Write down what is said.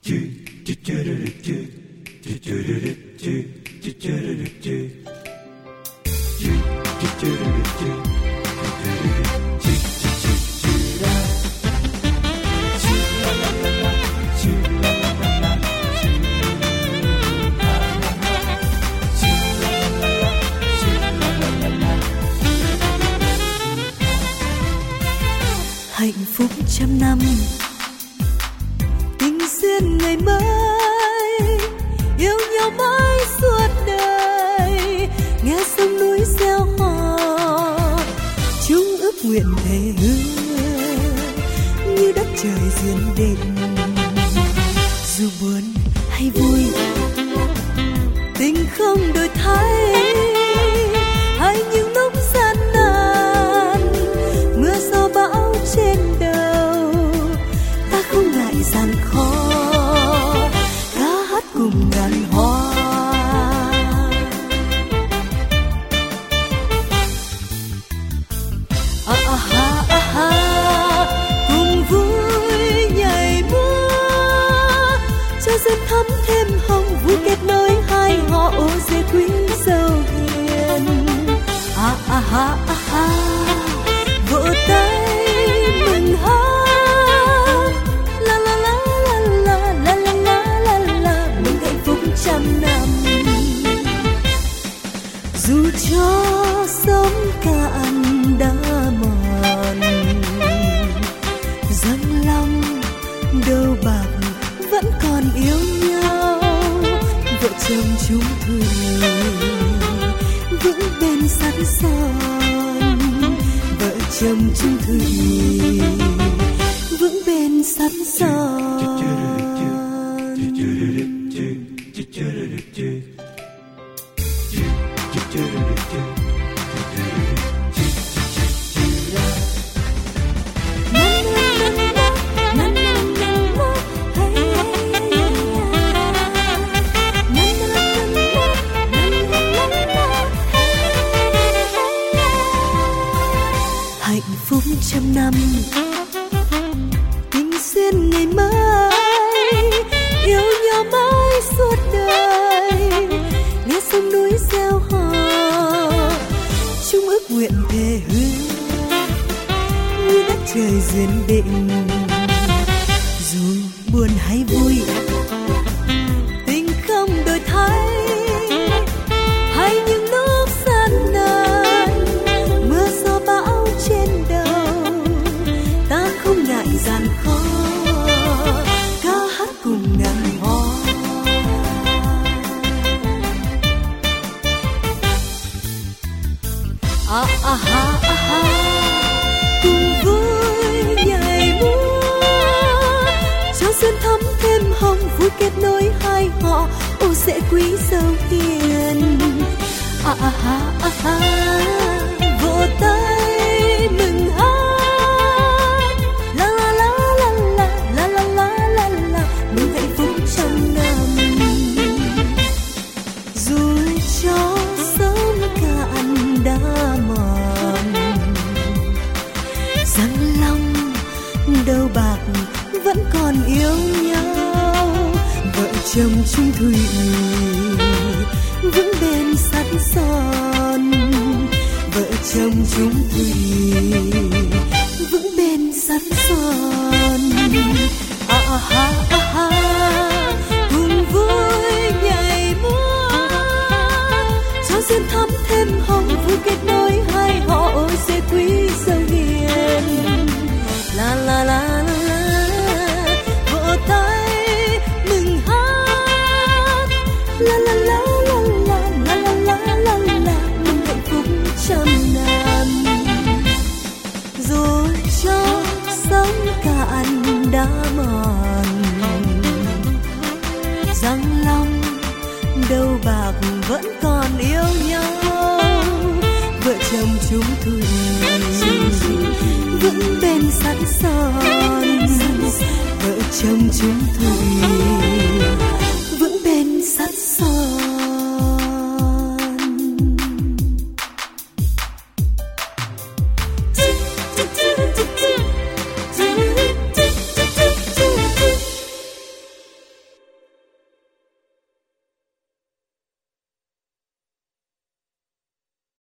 Hạnh phúc trăm năm, tình duyên ngày mới, yêu nhau mãi suốt đời. Nghe sông núi reo hò, chung ước nguyện thề hứa như đất trời duyên định. Dù buồn hay vui, tình không đổi thay. Hay những lúc gian nan, mưa gió bão trên đầu, ta không ngại gian khó, ca hát cùng ngàn hoa. Cùng vui nhảy múa, cho duyên thắm thêm hồng, vui kết nối hai họ ô dê quý dâu hiền. Vỗ tay mừng hát, la la la la la la la la la la, mừng hạnh phúc trăm năm. Dù cho sóng cạn đã mòn, dâng lòng đầu bạc vẫn còn yêu nhau. Vợ chồng chung thủy vững bên sắt son, vợ chồng chung thủy vững bên sắt son. Hạnh phúc trăm năm, tình duyên ngày mới, yêu nhau mãi suốt đời. Nghe sông núi reo hò, chung ước nguyện thề hứa như đất trời duyên định. Dù buồn hay vui, tình không đổi thay. Hay những lúc gian nan, mưa gió bão trên đầu, ta không ngại gian khó, ca hát cùng ngàn hoa. Cùng vui nhảy múa, cho duyên thắm thêm hồng, vui kết nối hai họ ô dễ quý dâu hiền. Vỗ tay mừng hát, la la la la la la la la la, mừng hạnh phúc trăm năm. Dù cho sóng cạn đã mòn, răng long đầu bạc vẫn còn yêu nhau. Vợ chồng chung thủy vững bên sắt son, vợ chồng chung thủy vững bên sắt son. Cùng vui nhảy múa, cho duyên thắm thêm hồng, vui kết nối hai họ ô dê quý dâu hiền. La la la la, vỗ tay mừng hát, la la la la la la la la la, mừng hạnh phúc trăm năm. Dù cho sóng cạn đã mòn, răng long đầu bạc vẫn còn yêu nhau. Vợ chồng chung thủy vững bên sắt son, vợ chồng chung thủy